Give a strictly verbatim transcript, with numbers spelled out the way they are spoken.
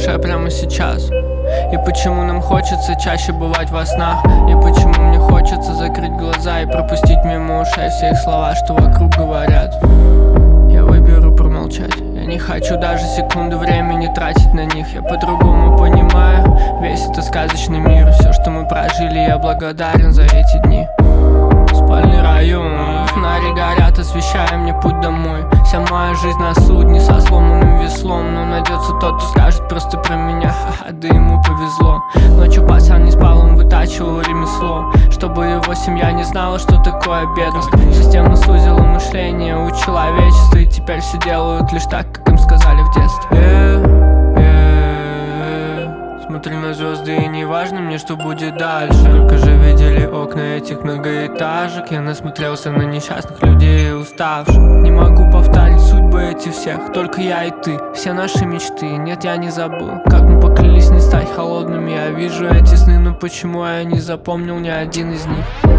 душе прямо сейчас? И почему нам хочется чаще бывать во снах? И почему мне хочется закрыть глаза и пропустить мимо ушей все их слова, что вокруг говорят? Я выберу промолчать. Я не хочу даже секунды времени тратить на них. Я по-другому понимаю весь этот сказочный мир. Все, что мы прожили, я благодарен за эти дни. Спальный район, фонари горят, освещая мне путь домой. Вся моя жизнь на судне со сломанным веслом. Но найдется тот, кто скажет просто про меня, ха-ха, да ему повезло. Ночью пацан не спал, он вытачивал ремесло, чтобы его семья не знала, что такое бедность. Система сузила мышление у человечества, и теперь все делают лишь так, как им сказали в детстве. yeah, yeah. Смотрю на звезды, и не важно мне, что будет дальше. Сколько же видели окна этих многоэтажек. Я насмотрелся на несчастных людей и уставших. Не могу повторить судьбы эти всех, только я и ты. Все наши мечты, нет, я не забыл, как мы поклялись не стать холодными. Я вижу эти сны, но почему я не запомнил ни один из них?